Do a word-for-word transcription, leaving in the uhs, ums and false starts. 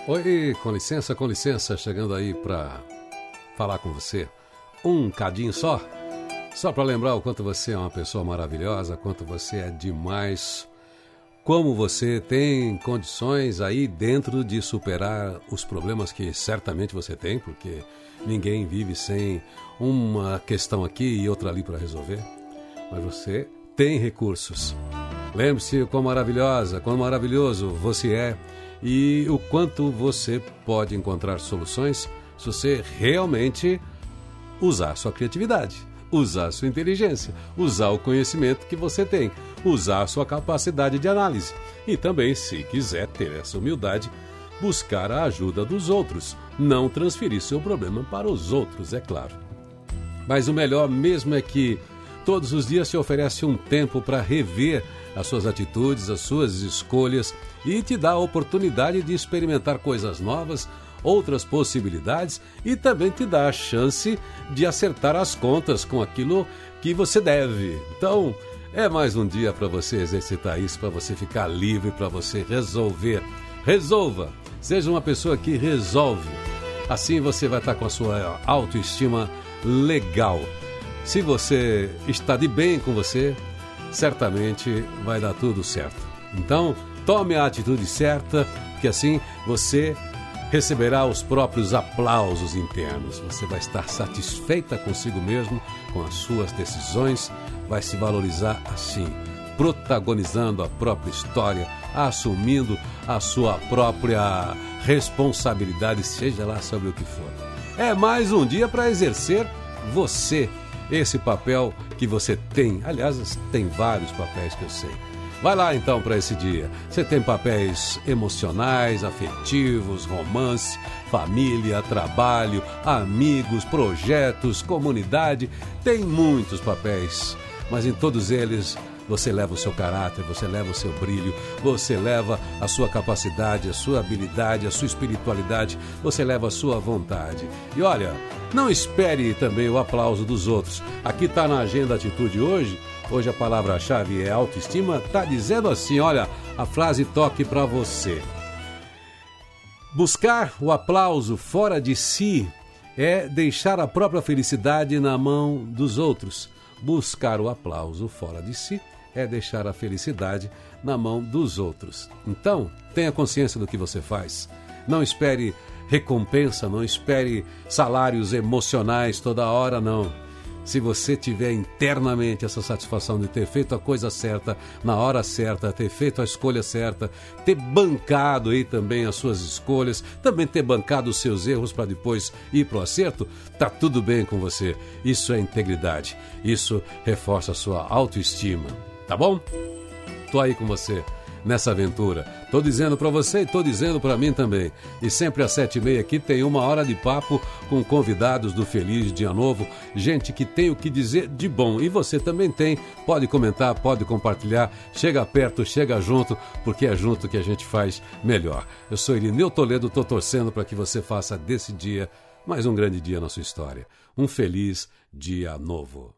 Oi, com licença, com licença, chegando aí para falar com você um cadinho só, só para lembrar o quanto você é uma pessoa maravilhosa, quanto você é demais, como você tem condições aí dentro de superar os problemas que certamente você tem, porque ninguém vive sem uma questão aqui e outra ali para resolver, mas você tem recursos. Lembre-se quão maravilhosa, quão maravilhoso você é e o quanto você pode encontrar soluções se você realmente usar sua criatividade, usar sua inteligência, usar o conhecimento que você tem, usar sua capacidade de análise e também, se quiser ter essa humildade, buscar a ajuda dos outros, não transferir seu problema para os outros, é claro. Mas o melhor mesmo é que todos os dias se oferece um tempo para rever as suas atitudes, as suas escolhas e te dá a oportunidade de experimentar coisas novas, outras possibilidades e também te dá a chance de acertar as contas com aquilo que você deve. Então, é mais um dia para você exercitar isso, para você ficar livre, para você resolver. Resolva! Seja uma pessoa que resolve. Assim você vai estar com a sua autoestima legal. Se você está de bem com você, certamente vai dar tudo certo. Então, tome a atitude certa, que assim você receberá os próprios aplausos internos. Você vai estar satisfeita consigo mesmo, com as suas decisões, vai se valorizar assim, protagonizando a própria história, assumindo a sua própria responsabilidade, seja lá sobre o que for. É mais um dia para exercer você, esse papel que você tem. Aliás, tem vários papéis que eu sei. Vai lá então para esse dia. Você tem papéis emocionais, afetivos, romance, família, trabalho, amigos, projetos, comunidade. Tem muitos papéis, mas em todos eles você leva o seu caráter, você leva o seu brilho, você leva a sua capacidade, a sua habilidade, a sua espiritualidade, você leva a sua vontade. E olha, não espere também o aplauso dos outros. Aqui está na Agenda Atitude hoje, hoje a palavra-chave é autoestima, está dizendo assim, olha, a frase toque para você. Buscar o aplauso fora de si é deixar a própria felicidade na mão dos outros. Buscar o aplauso fora de si é deixar a felicidade na mão dos outros. Então, tenha consciência do que você faz. Não espere recompensa, não espere salários emocionais toda hora, não. Se você tiver internamente essa satisfação de ter feito a coisa certa, na hora certa, ter feito a escolha certa, ter bancado aí também as suas escolhas, também ter bancado os seus erros para depois ir para o acerto, tá tudo bem com você. Isso é integridade, isso reforça a sua autoestima, tá bom? Tô aí com você nessa aventura. Tô dizendo para você e tô dizendo para mim também. E sempre às sete e meia aqui tem uma hora de papo com convidados do Feliz Dia Novo, gente que tem o que dizer de bom. E você também tem, pode comentar, pode compartilhar, chega perto, chega junto, porque é junto que a gente faz melhor. Eu sou Irineu Toledo, tô torcendo para que você faça desse dia mais um grande dia na sua história. Um Feliz Dia Novo.